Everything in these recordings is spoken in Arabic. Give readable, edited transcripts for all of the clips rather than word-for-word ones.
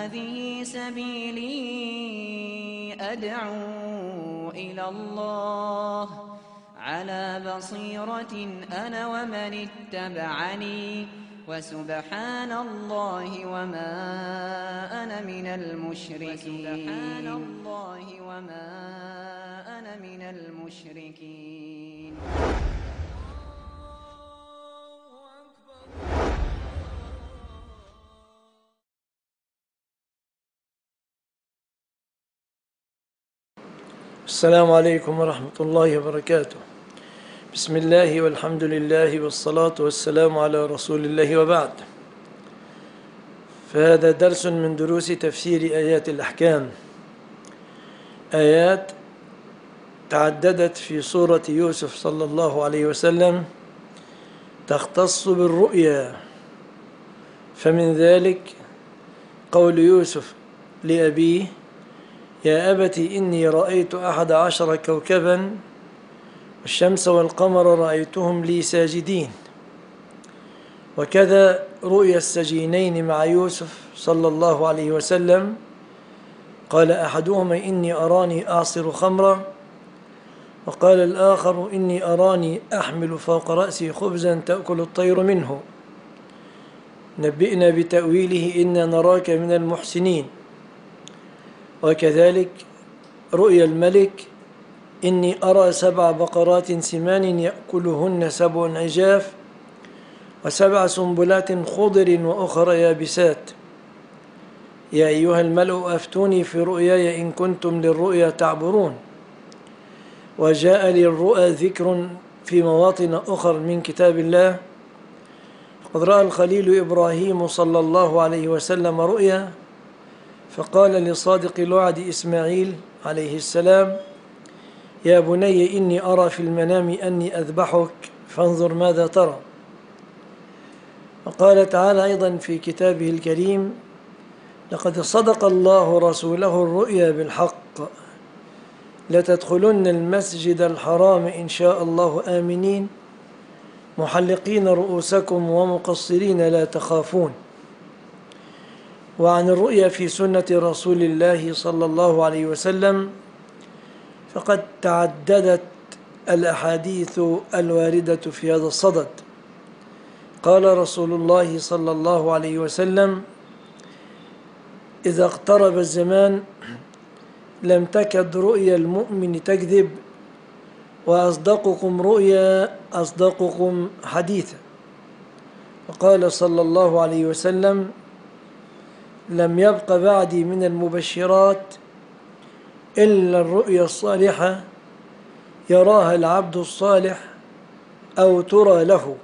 هذه سبيلي أدعو إلى الله على بصيرة أنا ومن اتبعني وسبحان الله وما أنا من المشركين. السلام عليكم ورحمة الله وبركاته. بسم الله والحمد لله والصلاة والسلام على رسول الله وبعد. فهذا درس من دروس تفسير آيات الأحكام، آيات تعددت في سورة يوسف صلى الله عليه وسلم تختص بالرؤيا، فمن ذلك قول يوسف لأبيه: يا أبت إني رأيت 11 كوكبا والشمس والقمر رأيتهم لي ساجدين. وكذا رؤيا السجينين مع يوسف صلى الله عليه وسلم، قال أحدهما إني أراني أعصر خمرا، وقال الآخر إني أراني أحمل فوق رأسي خبزا تأكل الطير منه، نبئنا بتأويله إنا نراك من المحسنين. وكذلك رؤيا الملك: إني أرى 7 بقرات سمان يأكلهن 7 عجاف و7 سنبلات خضر وأخر يابسات، يا أيها الملأ أفتوني في رؤياي إن كنتم للرؤيا تعبرون. وجاء للرؤى ذكر في مواطن أخر من كتاب الله، قد رأى الخليل إبراهيم صلى الله عليه وسلم رؤيا، فقال لصادق الوعد إسماعيل عليه السلام: يا بني إني أرى في المنام أني أذبحك فانظر ماذا ترى. وقال تعالى أيضا في كتابه الكريم: لقد صدق الله رسوله الرؤيا بالحق لتدخلن المسجد الحرام إن شاء الله آمنين محلقين رؤوسكم ومقصرين لا تخافون. وعن الرؤيا في سنة رسول الله صلى الله عليه وسلم فقد تعددت الأحاديث الواردة في هذا الصدد. قال رسول الله صلى الله عليه وسلم: إذا اقترب الزمان لم تكد رؤيا المؤمن تكذب، وأصدقكم رؤيا أصدقكم حديثا. وقال صلى الله عليه وسلم: لم يبق بعدي من المبشرات إلا الرؤيا الصالحة يراها العبد الصالح أو ترى له.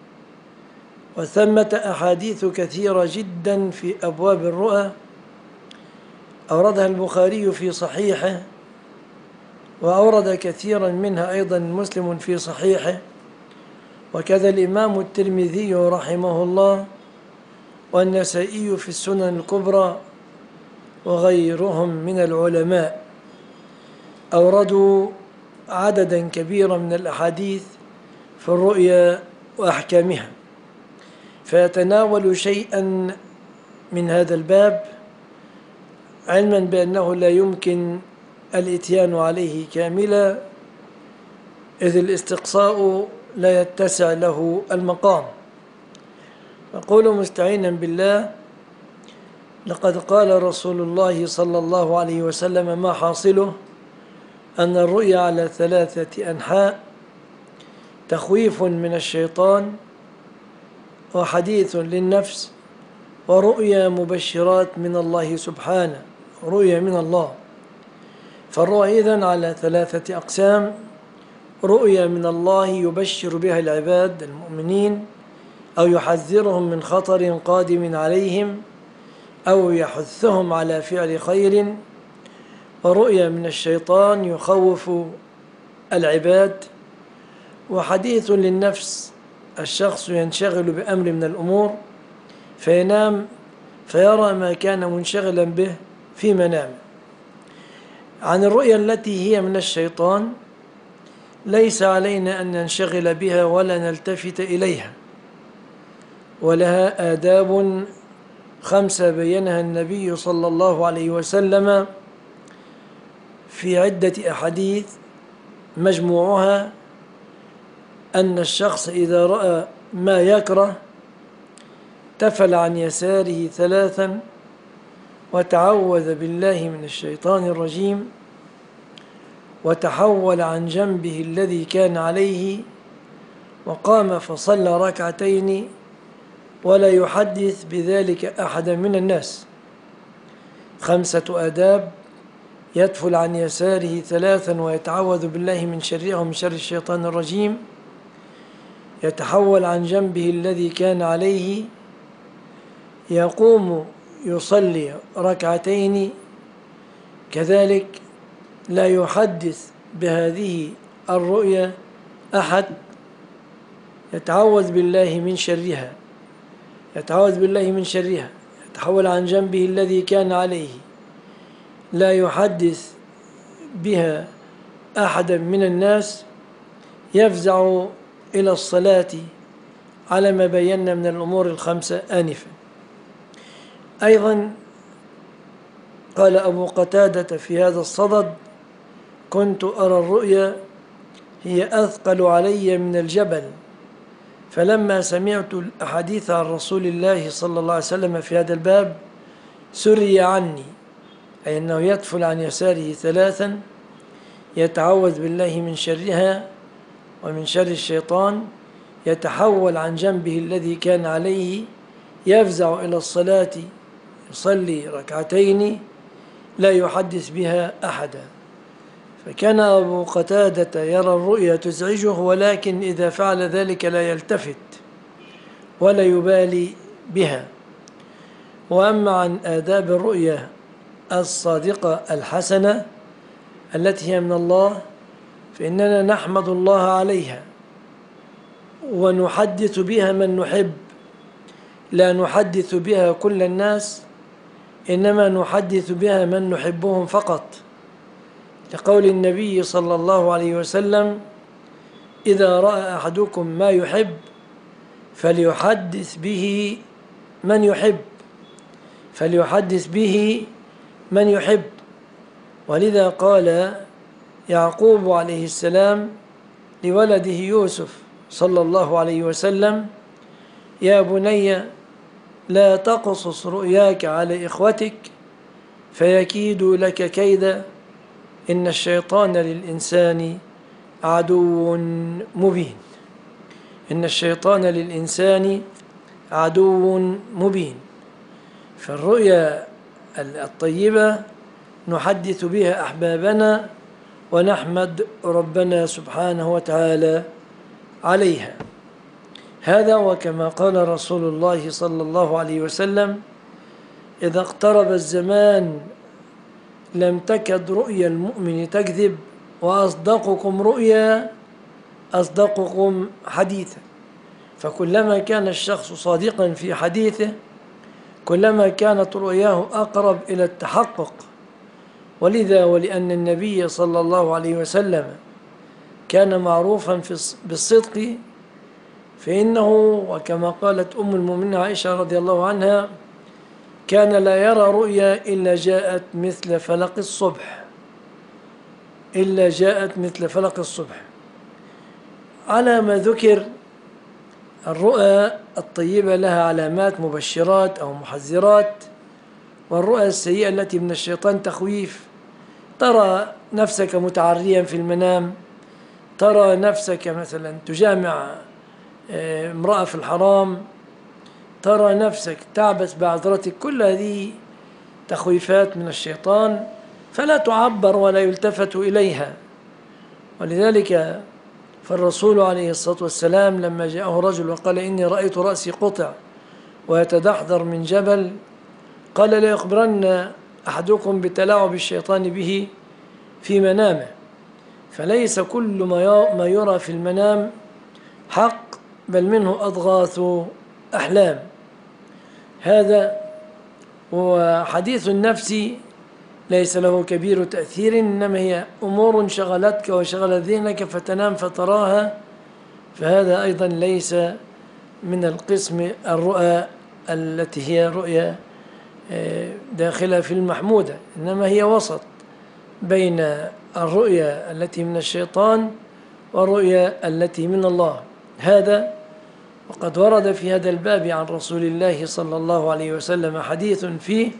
وثمة أحاديث كثيرة جدا في أبواب الرؤى أوردها البخاري في صحيحه، وأورد كثيرا منها أيضا مسلم في صحيحه، وكذا الإمام الترمذي رحمه الله، والنسائي في السنن الكبرى، وغيرهم من العلماء أوردوا عددا كبيرا من الأحاديث في الرؤيا وأحكامها، فيتناول شيئا من هذا الباب، علما بأنه لا يمكن الإتيان عليه كاملا، إذ الاستقصاء لا يتسع له المقام. أقول مستعينا بالله: لقد قال رسول الله صلى الله عليه وسلم ما حاصله أن الرؤيا على 3 أنحاء: تخويف من الشيطان، وحديث للنفس، ورؤيا مبشرات من الله سبحانه، رؤيا من الله. فالرؤيا إذن على 3 أقسام: رؤيا من الله يبشر بها العباد المؤمنين أو يحذرهم من خطر قادم عليهم أو يحثهم على فعل خير. ورؤيا من الشيطان يخوف العباد. وحديث للنفس: الشخص ينشغل بأمر من الأمور فينام فيرى ما كان منشغلا به في منامه. عن الرؤيا التي هي من الشيطان ليس علينا أن ننشغل بها ولا نلتفت إليها، ولها آداب 5 بينها النبي صلى الله عليه وسلم في عدة أحاديث، مجموعها أن الشخص إذا رأى ما يكره تفل عن يساره 3 وتعوذ بالله من الشيطان الرجيم، وتحول عن جنبه الذي كان عليه وقام فصلى 2 ولا يحدث بذلك أحدا من الناس. 5 آداب: يتفل عن يساره 3 ويتعوذ بالله من شرها ومن شر الشيطان الرجيم، يتحول عن جنبه الذي كان عليه، يقوم يصلي 2، كذلك لا يحدث بهذه الرؤيا أحد، يتعوذ بالله من شرها، يتحول عن جنبه الذي كان عليه، لا يحدث بها أحدا من الناس، يفزع إلى الصلاة على ما بينا من الأمور 5 آنفا. أيضا قال أبو قتادة في هذا الصدد: كنت أرى الرؤيا هي أثقل علي من الجبل، فلما سمعت الأحاديث عن رسول الله صلى الله عليه وسلم في هذا الباب سري عني، أي أنه يتفل عن يساره 3، يتعوذ بالله من شرها ومن شر الشيطان، يتحول عن جنبه الذي كان عليه، يفزع إلى الصلاة يصلي 2 لا يحدث بها أحدا. فكان أبو قتادة يرى الرؤيا تزعجه، ولكن إذا فعل ذلك لا يلتفت ولا يبالي بها. وأما عن آداب الرؤيا الصادقة الحسنة التي هي من الله، فإننا نحمد الله عليها ونحدث بها من نحب، لا نحدث بها كل الناس، إنما نحدث بها من نحبهم فقط، لقول النبي صلى الله عليه وسلم: إذا رأى أحدكم ما يحب فليحدث به من يحب. ولذا قال يعقوب عليه السلام لولده يوسف صلى الله عليه وسلم: يا بني لا تقصص رؤياك على إخوتك فيكيدوا لك كيدا، إن الشيطان للإنسان عدو مبين. فالرؤيا الطيبة نحدث بها أحبابنا ونحمد ربنا سبحانه وتعالى عليها. هذا وكما قال رسول الله صلى الله عليه وسلم: إذا اقترب الزمان لم تكد رؤيا المؤمن تكذب، وأصدقكم رؤيا أصدقكم حديثا. فكلما كان الشخص صادقا في حديثه كلما كانت رؤياه أقرب إلى التحقق. ولذا ولأن النبي صلى الله عليه وسلم كان معروفا بالصدق، فإنه وكما قالت أم المؤمنين عائشة رضي الله عنها: كان لا يرى رؤيا إلا جاءت مثل فلق الصبح. على ما ذكر، الرؤى الطيبة لها علامات مبشرات أو محذرات، والرؤى السيئة التي من الشيطان تخويف. ترى نفسك متعريا في المنام، ترى نفسك مثلا تجامع امرأة في الحرام، ترى نفسك تعبث بعذرتك، كل هذه تخويفات من الشيطان فلا تعبر ولا يلتفت إليها. ولذلك فالرسول عليه الصلاة والسلام لما جاءه رجل وقال: إني رأيت رأسي قطع ويتدحضر من جبل، قال: لا يخبرن أحدكم بتلاعب الشيطان به في منامه، فليس كل ما يرى في المنام حق، بل منه أضغاث أحلام. هذا وحديث النفس ليس له كبير تأثير، إنما هي أمور شغلتك وشغلت ذهنك فتنام فتراها، فهذا أيضا ليس من القسم الرؤى التي هي رؤيا داخلة في المحمودة، إنما هي وسط بين الرؤيا التي من الشيطان والرؤيا التي من الله. هذا وقد ورد في هذا الباب عن رسول الله صلى الله عليه وسلم حديث فيه: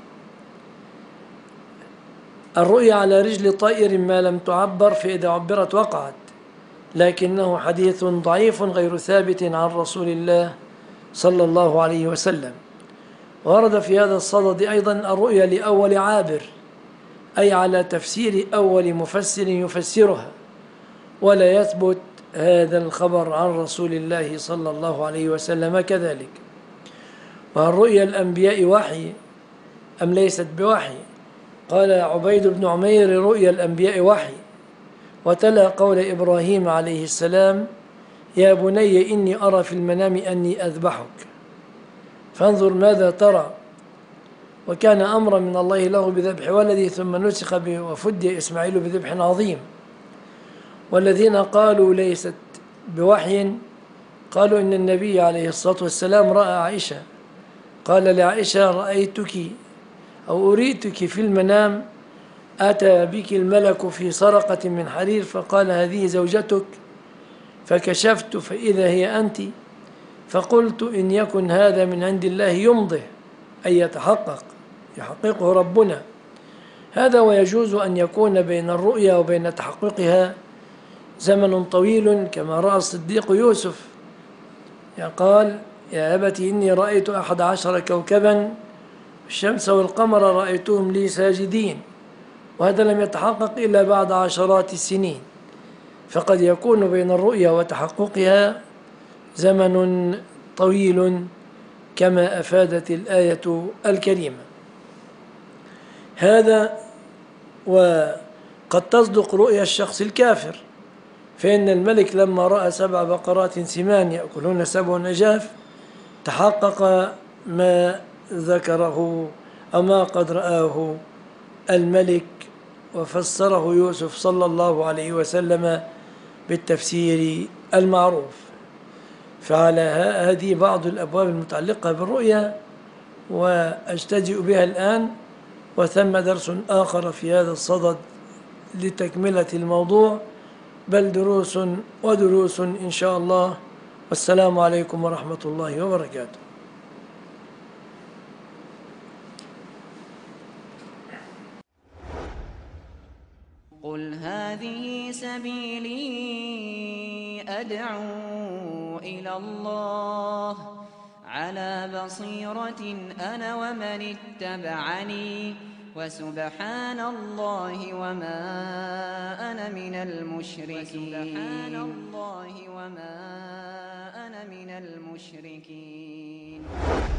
الرؤيا على رجل طائر ما لم تعبر، فإذا عبرت وقعت، لكنه حديث ضعيف غير ثابت عن رسول الله صلى الله عليه وسلم. ورد في هذا الصدد أيضا الرؤيا لأول عابر، أي على تفسير أول مفسر يفسرها، ولا يثبت هذا الخبر عن رسول الله صلى الله عليه وسلم كذلك. وهل رؤيا الأنبياء وحي أم ليست بوحي؟ قال عبيد بن عمير: رؤيا الأنبياء وحي. وتلا قول إبراهيم عليه السلام: يا بني إني أرى في المنام أني أذبحك فانظر ماذا ترى. وكان أمرا من الله له بذبح ولده، ثم نسخ به وفدي إسماعيل بذبح عظيم. والذين قالوا ليست بوحي قالوا إن النبي عليه الصلاة والسلام رأى عائشة، قال لعائشة: رأيتك أو أريتك في المنام، أتى بك الملك في سرقة من حرير فقال: هذه زوجتك، فكشفت فإذا هي أنت، فقلت إن يكن هذا من عند الله يمضه، أي يحققه ربنا. هذا ويجوز أن يكون بين الرؤيا وبين تحققها زمن طويل، كما رأى الصديق يوسف، قال: يا أبت إني رأيت 11 كوكبا الشمس والقمر رأيتهم لي ساجدين. وهذا لم يتحقق إلا بعد عشرات السنين، فقد يكون بين الرؤيا وتحققها زمن طويل كما أفادت الآية الكريمة. هذا وقد تصدق رؤيا الشخص الكافر، فإن الملك لما رأى 7 بقرات سمان يأكلون 7 عجاف تحقق ما ذكره أو ما قد رآه الملك، وفسره يوسف صلى الله عليه وسلم بالتفسير المعروف. فعلى هذه بعض الأبواب المتعلقة بالرؤيا، وأجتزئ بها الآن، وثم درس آخر في هذا الصدد لتكملة الموضوع، بل دروس ودروس إن شاء الله. والسلام عليكم ورحمة الله وبركاته. قل هذه سبيلي أدعو إلى الله على بصيرة أنا ومن اتبعني، وسبحان الله وما أنا من المشركين.